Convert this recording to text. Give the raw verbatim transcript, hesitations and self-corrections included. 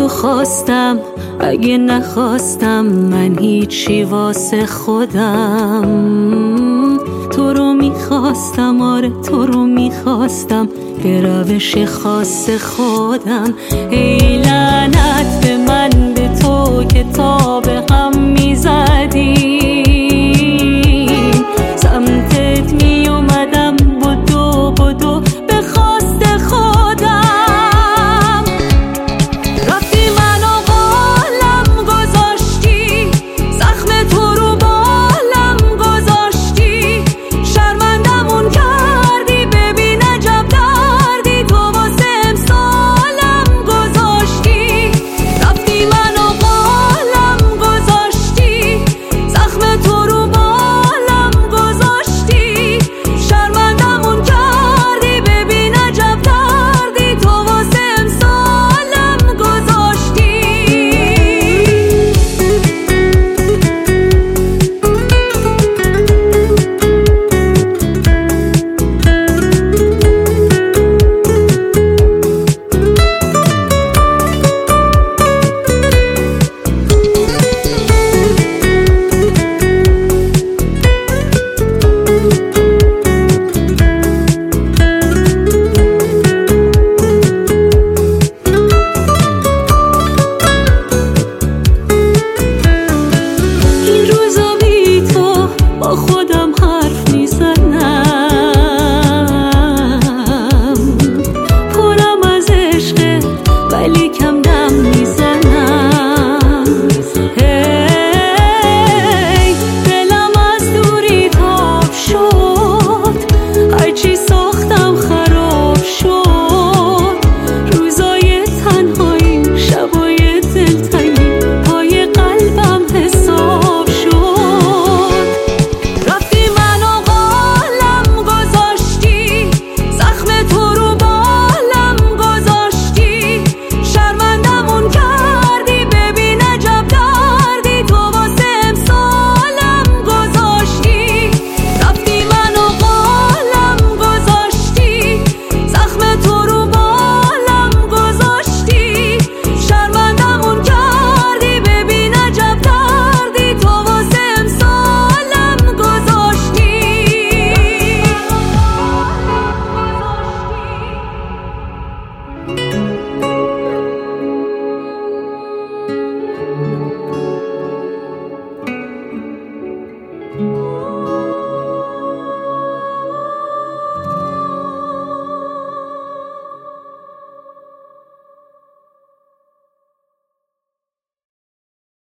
رو خواستم، اگه نخواستم من هیچی واسه خودم. تو رو میخواستم، آره تو رو میخواستم به روش خاص خودم. ای لعنت به من، به تو که تا به هم میزدیم، سمتت میومدم بدو بدو به خواست خودم. رفتی منو بالم گذاشتی، زخم تو رو بالم گذاشتی، شرمندمون کردی، ببین عجب دردی تو واسه امسالم گذاشتی. رفتی منو بالم گذاشتی، زخم تو رو بالم گذاشتی، شرمندمون کردی، ببین عجب دردی تو واسه امسالم گذاشتی. این روزا بی تو با خودم حرف میزنم، پرم از عشقه ولی کم دم میزنم. هی دلم از دوری تاب شد، هرچی ساختم خراب شد. روزای تنهایی، شبای دلتنگی، پای قلبم حساب شد. رفتی منو بالم گذاشتی، زخم تو رو بالم گذاشتی، شرمندمون کردی، ببین عجب دردی تو واسه امسالم گذاشتی. رفتی منو بالم گذاشتی، زخم تو رو بالم گذاشتی، شرمندمون کردی، ببین عجب دردی تو واسه امسالم گذاشتی. thank you